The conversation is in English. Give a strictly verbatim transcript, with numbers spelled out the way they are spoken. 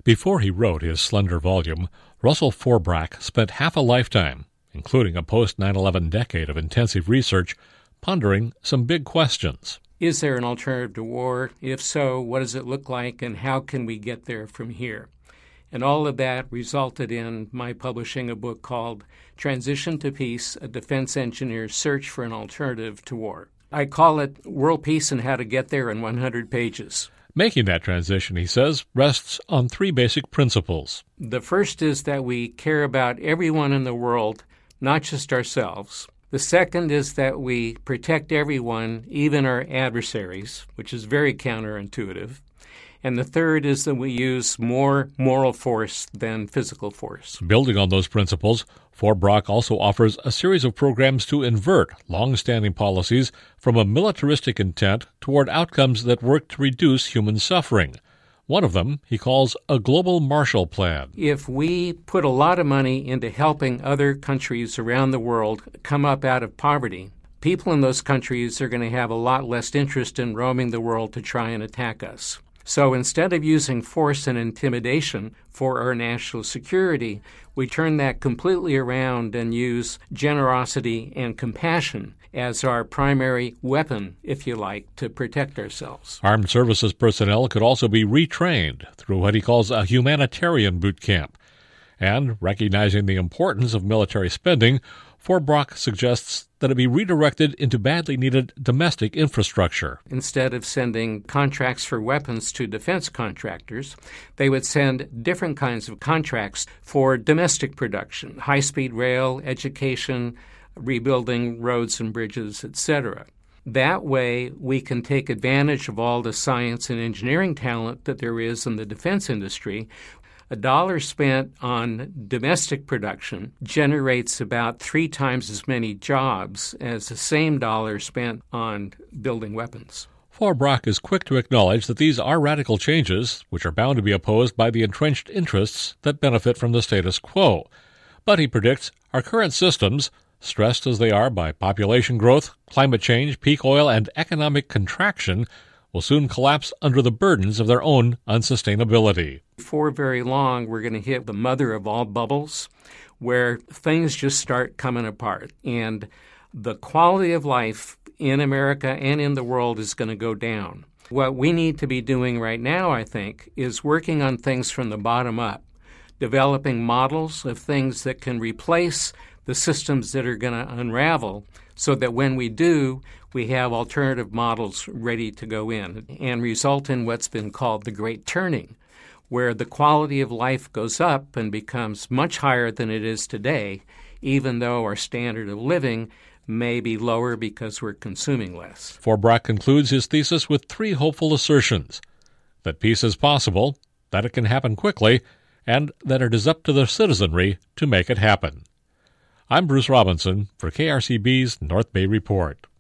Before he wrote his slender volume, Russell Forbrack spent half a lifetime, including a post nine eleven decade of intensive research, pondering some big questions. Is there an alternative to war? If so, what does it look like, and how can we get there from here? And all of that resulted in my publishing a book called Transition to Peace, A Defense Engineer's Search for an Alternative to War. I call it World Peace and How to Get There in one hundred pages. Making that transition, he says, rests on three basic principles. The first is that we care about everyone in the world, not just ourselves. The second is that we protect everyone, even our adversaries, which is very counterintuitive. And the third is that we use more moral force than physical force. Building on those principles, Forbrack also offers a series of programs to invert long-standing policies from a militaristic intent toward outcomes that work to reduce human suffering. One of them he calls a global Marshall Plan. If we put a lot of money into helping other countries around the world come up out of poverty, people in those countries are going to have a lot less interest in roaming the world to try and attack us. So instead of using force and intimidation for our national security, we turn that completely around and use generosity and compassion as our primary weapon, if you like, to protect ourselves. Armed services personnel could also be retrained through what he calls a humanitarian boot camp. And, recognizing the importance of military spending, Forbrack suggests that it be redirected into badly needed domestic infrastructure. Instead of sending contracts for weapons to defense contractors, they would send different kinds of contracts for domestic production, high-speed rail, education, rebuilding roads and bridges, et cetera. That way, we can take advantage of all the science and engineering talent that there is in the defense industry. A dollar spent on domestic production generates about three times as many jobs as the same dollar spent on building weapons. Forbrack is quick to acknowledge that these are radical changes, which are bound to be opposed by the entrenched interests that benefit from the status quo. But he predicts our current systems, stressed as they are by population growth, climate change, peak oil, and economic contraction, will soon collapse under the burdens of their own unsustainability. Before very long, we're going to hit the mother of all bubbles, where things just start coming apart. And the quality of life in America and in the world is going to go down. What we need to be doing right now, I think, is working on things from the bottom up, developing models of things that can replace the systems that are going to unravel, so that when we do, we have alternative models ready to go in and result in what's been called the Great Turning, where the quality of life goes up and becomes much higher than it is today, even though our standard of living may be lower because we're consuming less. Forbrack concludes his thesis with three hopeful assertions: that peace is possible, that it can happen quickly, and that it is up to the citizenry to make it happen. I'm Bruce Robinson for K R C B's North Bay Report.